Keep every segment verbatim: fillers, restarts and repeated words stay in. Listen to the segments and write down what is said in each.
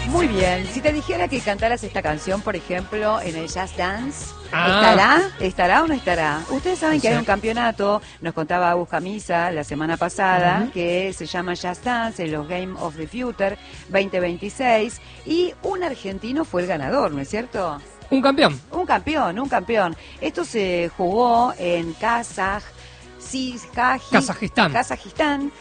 Muy bien, si te dijera que cantaras esta canción, por ejemplo, en el Just Dance, Ah. ¿estará? ¿Estará o no estará? Ustedes saben No que sé. hay un campeonato, nos contaba Agus Camisa la semana pasada, Ujú. que se llama Just Dance, en los Game of the Future veinte veintiséis, y un argentino fue el ganador, ¿no es cierto? Un campeón. Un campeón, un campeón. Esto se jugó en Kazaj, sí, Kaji- Kazajistán. Kazajistán.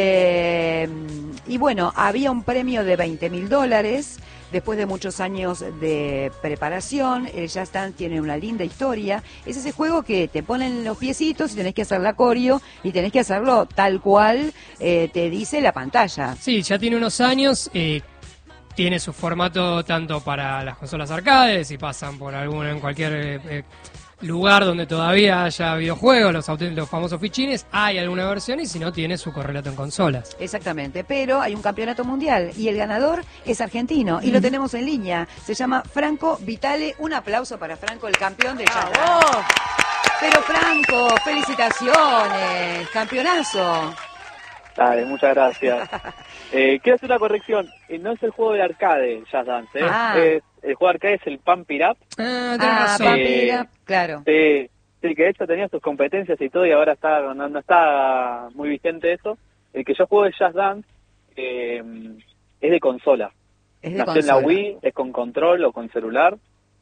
Eh, y bueno, había un premio de veinte mil dólares. Después de muchos años de preparación, el Just Dance tiene una linda historia. Es ese juego que te ponen los piecitos y tenés que hacer la coreo y tenés que hacerlo tal cual eh, te dice la pantalla. Sí, ya tiene unos años. Eh, tiene su formato tanto para las consolas arcades, si pasan por algún en cualquier eh, eh, lugar donde todavía haya videojuegos, los, auténticos- los famosos fichines, hay alguna versión, y si no, tiene su correlato en consolas. Exactamente, pero hay un campeonato mundial y el ganador es argentino y lo tenemos en línea. Se llama Franco Vitale. Un aplauso para Franco, el campeón de Just Dance. Pero Franco, felicitaciones, campeonazo. Dale, muchas gracias. Eh, quiero hacer una corrección. Eh, no es el juego de arcade, Just Dance. ¿eh? Ah. Es, el juego de arcade es el Pump It Up. Ah, tenés Ah, razón. Pump Eh, It Up, claro. Sí, sí, que de hecho tenía sus competencias y todo, y ahora está no, no está muy vigente eso. El que yo juego de Just Dance eh, es de consola. Es de Nació en la consola. Wii, es con control o con celular,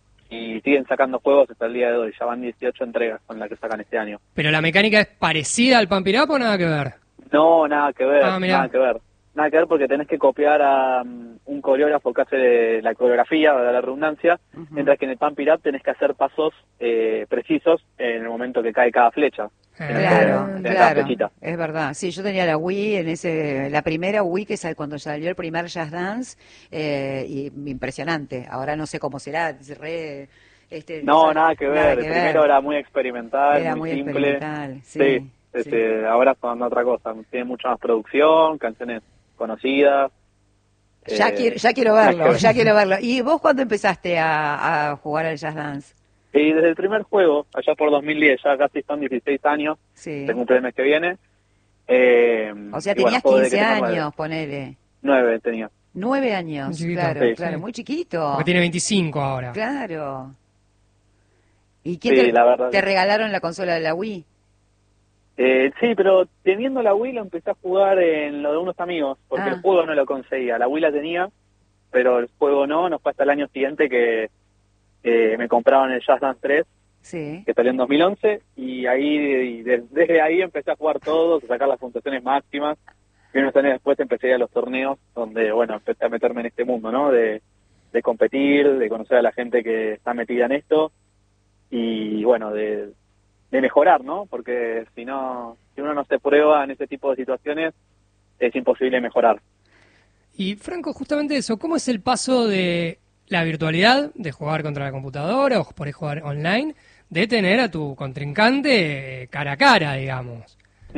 y siguen sacando juegos hasta el día de hoy. Ya van dieciocho entregas con las que sacan este año. ¿Pero la mecánica es parecida al Pump It Up o nada que ver? No, nada que ver, Ah, mirá. nada que ver. Nada que ver porque tenés que copiar a um, un coreógrafo que hace la coreografía, de la redundancia, Ujú. mientras que en el Pump It Up tenés que hacer pasos eh, precisos en el momento que cae cada flecha. En el- Claro, en cada claro, flechita. es verdad. Sí, yo tenía la Wii, en ese, la primera Wii que sal- cuando salió el primer Just Dance, eh, y impresionante. Ahora no sé cómo será, es re, este, No, sal- nada que ver. nada el que primero ver. era muy experimental, Era muy, muy simple. experimental, sí, Sí, sí. este, ahora son otra cosa. Tiene mucha más producción, canciones conocidas. Ya eh, quiero, ya quiero nada que verlo, ver. ya quiero verlo. ¿Y vos cuándo empezaste a, a jugar al Just Dance? Y desde el primer juego, allá por dos mil diez, ya casi son dieciséis años, Sí. se cumple el mes que viene. Eh, O sea, y bueno, tenías juego desde quince que tengo nueve. años, ponele. Nueve tenía. Nueve años, Muy chiquito. claro, Sí. claro, Sí. muy chiquito. Porque tiene veinticinco ahora. Claro. ¿Y quién Sí, te, la verdad. te regalaron la consola de la Wii? Eh, sí, pero teniendo la Wii lo empecé a jugar en lo de unos amigos, porque Ah. el juego no lo conseguía. La Wii la tenía, pero el juego no. No fue hasta el año siguiente que eh, me compraron el Just Dance tres, Sí. que salió en dos mil once, y ahí y de- desde ahí empecé a jugar todos, a sacar las puntuaciones máximas, y unos años después empecé a ir a los torneos, donde, bueno, empecé a meterme en este mundo, ¿no? De, de competir, de conocer a la gente que está metida en esto, y bueno, de, de mejorar, ¿no? Porque si no, si uno no se prueba en ese tipo de situaciones, es imposible mejorar. Y Franco, justamente eso, ¿cómo es el paso de la virtualidad, de jugar contra la computadora o por ahí jugar online, de tener a tu contrincante eh, cara a cara, digamos?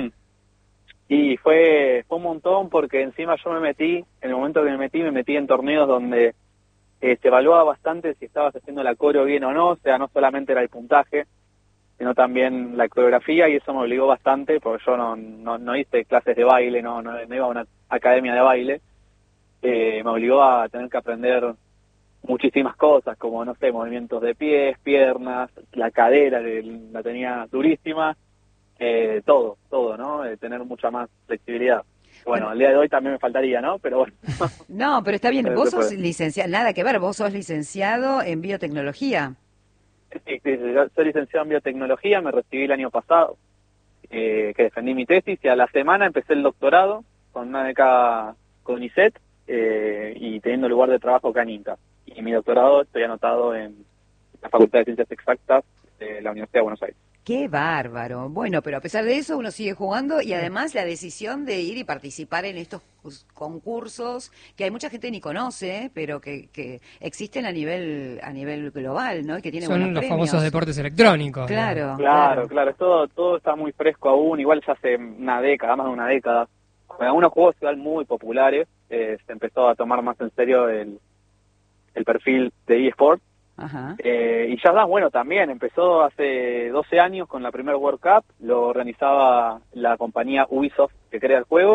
Y fue, fue un montón porque encima yo me metí, en el momento que me metí, me metí en torneos donde eh, se evaluaba bastante si estabas haciendo la coreo bien o no, o sea, no solamente era el puntaje, sino también la coreografía, y eso me obligó bastante, porque yo no, no, no hice clases de baile, no, no, no iba a una academia de baile, eh, me obligó a tener que aprender muchísimas cosas, como, no sé, movimientos de pies, piernas, la cadera, que la tenía durísima, eh, todo, todo, ¿no? Eh, tener mucha más flexibilidad. Bueno, Bueno. al día de hoy también me faltaría, ¿no? Pero bueno. No, pero está bien, Pero vos se sos puede. licenciado, nada que ver, vos sos licenciado en biotecnología. Sí, sí, sí, yo soy licenciado en biotecnología, me recibí el año pasado, eh, que defendí mi tesis, y a la semana empecé el doctorado con una beca con I C E T, eh, y teniendo lugar de trabajo acá en INTA. Y mi doctorado estoy anotado en la Facultad de Ciencias Exactas de la Universidad de Buenos Aires. Qué bárbaro. Bueno, pero a pesar de eso uno sigue jugando y además la decisión de ir y participar en estos cus- concursos que hay mucha gente ni conoce, pero que, que existen a nivel a nivel global, ¿no? Y que tienen Son buenos los premios. famosos deportes electrónicos. digamos. Claro, Claro, claro, todo, todo está muy fresco aún, igual ya hace una década, más de una década. Con algunos juegos igual muy populares, eh, se empezó a tomar más en serio el, el perfil de eSport. Ajá. Eh, y Just Dance, bueno, también empezó hace doce años con la primer World Cup, lo organizaba la compañía Ubisoft que crea el juego,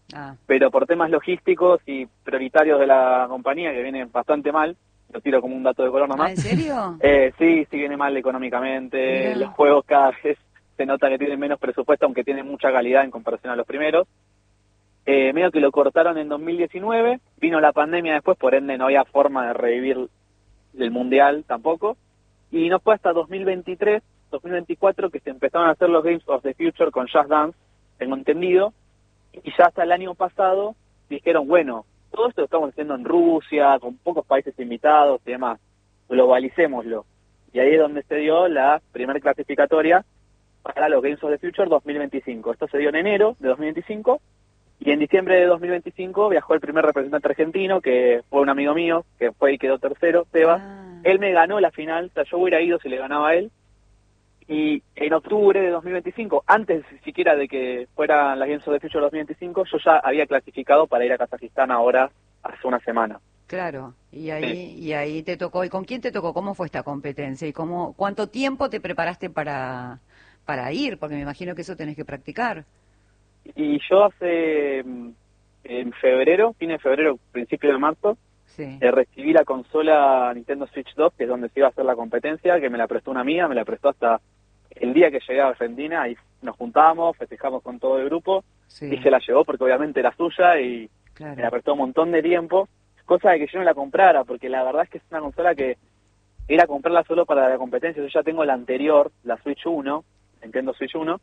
Ah. pero por temas logísticos y prioritarios de la compañía, que viene bastante mal, lo tiro como un dato de color nomás. ¿Ah, en serio? Eh, sí, sí viene mal económicamente, Mirá. los juegos cada vez se nota que tienen menos presupuesto, aunque tienen mucha calidad en comparación a los primeros. Eh, medio que lo cortaron en dos mil diecinueve, vino la pandemia después, por ende no había forma de revivir el Mundial tampoco, y no fue hasta dos mil veintitrés, dos mil veinticuatro que se empezaron a hacer los Games of the Future con Just Dance, tengo entendido, y ya hasta el año pasado dijeron, bueno, todo esto lo estamos haciendo en Rusia, con pocos países invitados y demás, globalicémoslo. Y ahí es donde se dio la primera clasificatoria para los Games of the Future dos mil veinticinco. Esto se dio en enero de dos mil veinticinco, y en diciembre de dos mil veinticinco viajó el primer representante argentino, que fue un amigo mío, que fue y quedó tercero, Sebas. Ah. Él me ganó la final, o sea, yo hubiera ido si le ganaba a él. Y en octubre de dos mil veinticinco, antes siquiera de que fueran las Games of the Future dos mil veinticinco, yo ya había clasificado para ir a Kazajistán ahora hace una semana. Claro, y ahí Sí. y ahí te tocó. ¿Y con quién te tocó? ¿Cómo fue esta competencia? ¿Y cómo cuánto tiempo te preparaste para, para ir? Porque me imagino que eso tenés que practicar. Y yo hace, mm, en febrero, fin de febrero, principio de marzo, Sí. eh, recibí la consola Nintendo Switch dos, que es donde se iba a hacer la competencia, que me la prestó una amiga, me la prestó hasta el día que llegué a Argentina, ahí nos juntamos, festejamos con todo el grupo, Sí. y se la llevó porque obviamente era suya y Claro. me la prestó un montón de tiempo, cosa de que yo no la comprara, porque la verdad es que es una consola que era comprarla solo para la competencia. Yo ya tengo la anterior, la Switch uno, Nintendo Switch uno,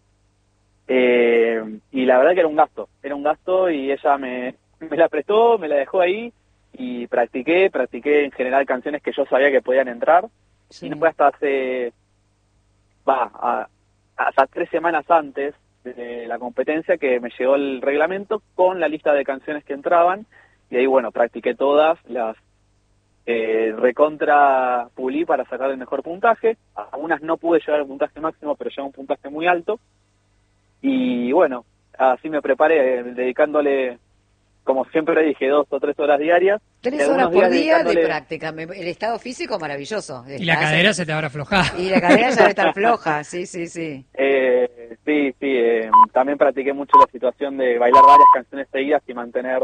eh, y la verdad que era un gasto, era un gasto y ella me, me la prestó, me la dejó ahí y practiqué, practiqué en general canciones que yo sabía que podían entrar, Sí. y no fue hasta hace, va, a- hasta tres semanas antes de la competencia que me llegó el reglamento con la lista de canciones que entraban, y ahí bueno, practiqué todas, las eh, recontra pulí para sacar el mejor puntaje. Algunas no pude llegar al puntaje máximo, pero llegué a un puntaje muy alto, y bueno, así me preparé, eh, dedicándole, como siempre dije, dos o tres horas diarias. y Tres algunos horas por días día de dedicándole- práctica. Me- El estado físico maravilloso. Y la Estás- cadera se te habrá aflojado. Y la cadera ya debe estar floja. Sí, sí, sí. Eh, sí, sí, eh, también practiqué mucho la situación de bailar varias canciones seguidas y mantener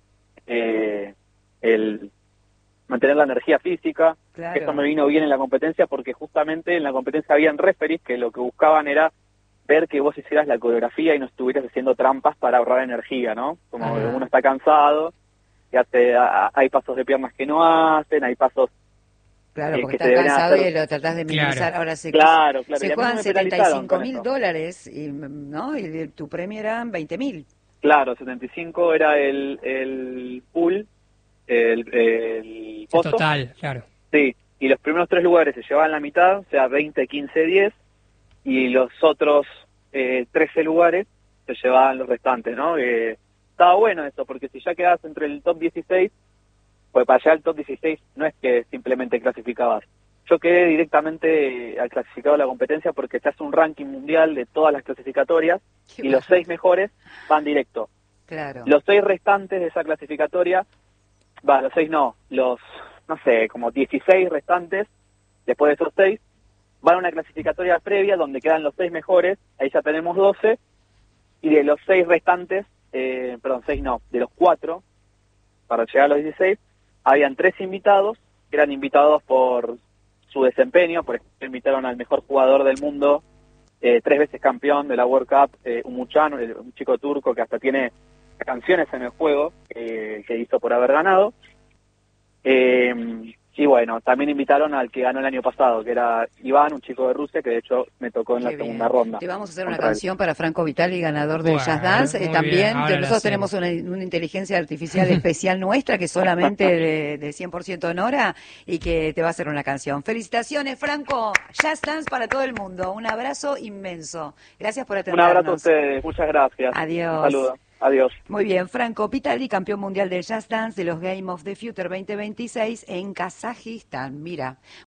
eh, el mantener la energía física. Claro. Eso me vino bien en la competencia porque justamente en la competencia habían referees que lo que buscaban era ver que vos hicieras la coreografía y no estuvieras haciendo trampas para ahorrar energía, ¿no? Como Ajá. uno está cansado, y hace, a- a- hay pasos de piernas que no hacen, hay pasos... Claro, eh, porque que se estás deberían cansado hacer- y lo tratás de minimizar. Claro. Ahora se, Claro, claro, y se a mí juegan me setenta y penalizaron cinco con mil eso. dólares, y, ¿no? Y de- tu premio eran veinte mil. Claro, setenta y cinco era el, el pool, el, el pozo. Total, claro. Sí, y los primeros tres lugares se llevaban la mitad, o sea, veinte, quince, diez, y los otros eh, trece lugares se llevaban los restantes, ¿no? Eh, estaba bueno eso, porque si ya quedabas entre el top dieciséis, pues para llegar al top dieciséis no es que simplemente clasificabas. Yo quedé directamente al clasificado de la competencia porque se hace un ranking mundial de todas las clasificatorias Qué y los bárbaro. seis mejores van directo. Claro. Los seis restantes de esa clasificatoria, va, los seis no, los, no sé, como dieciséis restantes, después de esos seis, van a una clasificatoria previa donde quedan los seis mejores, ahí ya tenemos doce, y de los seis restantes, eh, perdón, seis no, de los cuatro, para llegar a los dieciséis, habían tres invitados, que eran invitados por su desempeño. Por ejemplo, invitaron al mejor jugador del mundo, eh, tres veces campeón de la World Cup, eh, un muchano, un chico turco que hasta tiene canciones en el juego eh, que hizo por haber ganado. Eh, y bueno, también invitaron al que ganó el año pasado, que era Iván, un chico de Rusia, que de hecho me tocó en la Qué segunda bien. ronda. Te vamos a hacer una contra él. canción para Franco Vitali, ganador del Bueno, Jazz Dance. Eh, muy también bien, ahora que la nosotros hacemos. tenemos una, una inteligencia artificial especial nuestra, que solamente de, de cien por ciento Nora, y que te va a hacer una canción. Felicitaciones, Franco. Jazz Dance para todo el mundo. Un abrazo inmenso. Gracias por Un atendernos. abrazo a ustedes, muchas gracias. Adiós. Un saludo, adiós. Muy bien, Franco Vitali, campeón mundial del Jazz Dance de los Game of the Future veinte veintiséis en Kazajistán. Mira.